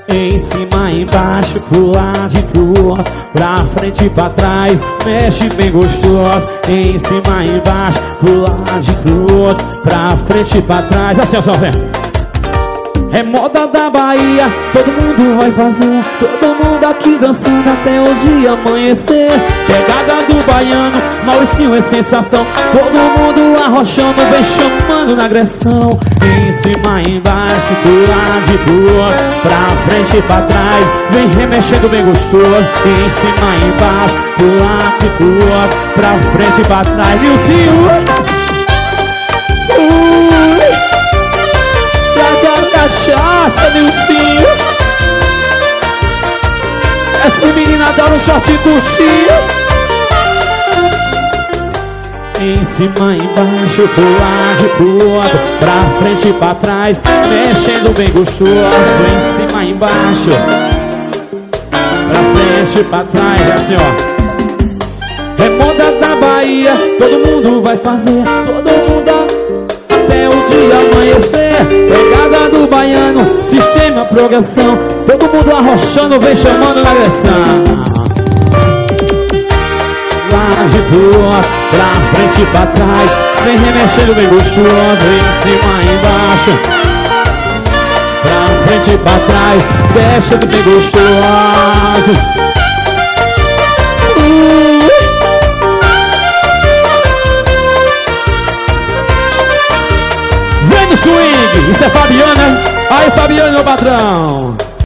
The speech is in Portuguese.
Em cima, embaixo, pro lado e pro outro, pra frente e pra trás, mexe bem gostoso. Em cima, embaixo, pro lado e pro outro, pra frente e pra trás. Assim, ó, só vem. É moda da Bahia, todo mundo vai fazer, todo mundo aqui dançando até o dia amanhecer. Pegada do baiano, Mauricinho é sensação, todo mundo arrochando, vem chamando na agressão. Em cima, embaixo, pro lado e pro outro, pra frente e pra trás, vem remexendo bem gostoso. Em cima, embaixo, pro lado e pro outro, pra frente e pra trás. Nilzinho, cachaça, Nilcinho. Essa menina adora um short curtinho. Em cima, embaixo, pro lado e pro outro, pra frente e pra trás, mexendo bem gostoso. Em cima, embaixo, pra frente e pra trás. Assim, ó. É moda da Bahia, todo mundo vai fazer, todo mundo até o dia amanhecer. Pegada do baiano, sistema progressão, todo mundo arrochando, vem chamando na agressão. Laje pro outro, pra frente e pra trás, vem remexendo bem gostoso. Em cima, embaixo, pra frente e pra trás, deixando bem gostoso. Vem do swing, isso é Fabiana. Aí, Fabiana, meu patrão.